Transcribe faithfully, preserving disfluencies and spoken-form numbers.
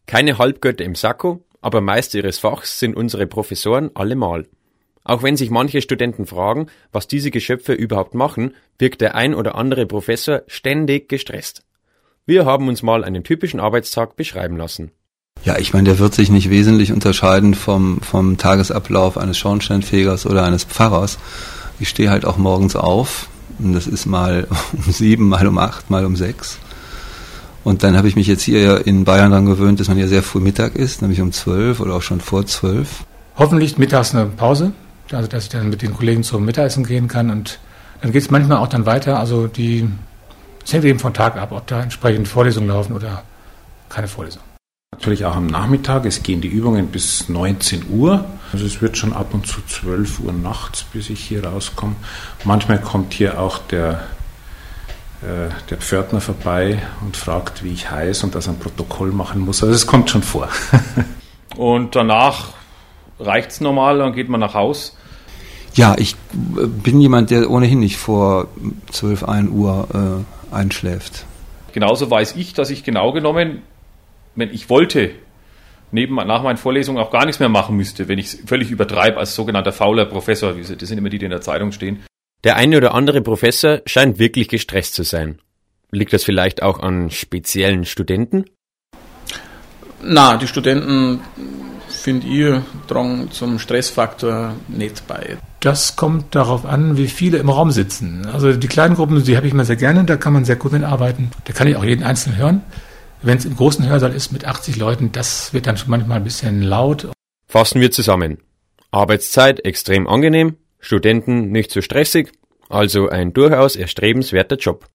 Keine Halbgötter im Sakko, aber Meister ihres Fachs sind unsere Professoren allemal. Auch wenn sich manche Studenten fragen, was diese Geschöpfe überhaupt machen, wirkt der ein oder andere Professor ständig gestresst. Wir haben uns mal einen typischen Arbeitstag beschreiben lassen. Ja, ich meine, der wird sich nicht wesentlich unterscheiden vom, vom Tagesablauf eines Schornsteinfegers oder eines Pfarrers. Ich stehe halt auch morgens auf, und das ist mal um sieben, mal um acht, mal um sechs. Und dann habe ich mich jetzt hier in Bayern daran gewöhnt, dass man ja sehr früh Mittag isst, nämlich um zwölf oder auch schon vor zwölf. Hoffentlich mittags eine Pause, also dass ich dann mit den Kollegen zum Mittagessen gehen kann, und dann geht es manchmal auch dann weiter. Also die, es hängt eben vom Tag ab, ob da entsprechend Vorlesungen laufen oder keine Vorlesungen. Natürlich auch am Nachmittag, es gehen die Übungen bis neunzehn Uhr, also es wird schon ab und zu zwölf Uhr nachts, bis ich hier rauskomme. Manchmal kommt hier auch der, äh, der Pförtner vorbei und fragt, wie ich heiße und dass er ein Protokoll machen muss, also es kommt schon vor. Und danach reicht es normal, dann geht man nach Haus. Ja, ich bin jemand, der ohnehin nicht vor zwölf, ein Uhr äh, einschläft. Genauso weiß ich, dass ich genau genommen, wenn ich wollte, neben, nach meinen Vorlesungen auch gar nichts mehr machen müsste, wenn ich es völlig übertreibe als sogenannter fauler Professor. Das sind immer die, die in der Zeitung stehen. Der eine oder andere Professor scheint wirklich gestresst zu sein. Liegt das vielleicht auch an speziellen Studenten? Na, die Studenten, finde ich, tragen zum Stressfaktor nicht bei. Das kommt darauf an, wie viele im Raum sitzen. Also die kleinen Gruppen, die habe ich immer sehr gerne, da kann man sehr gut mitarbeiten. Da kann ich auch jeden Einzelnen hören. Wenn es im großen Hörsaal ist mit achtzig Leuten, das wird dann schon manchmal ein bisschen laut. Fassen wir zusammen. Arbeitszeit extrem angenehm, Studenten nicht so stressig, also ein durchaus erstrebenswerter Job.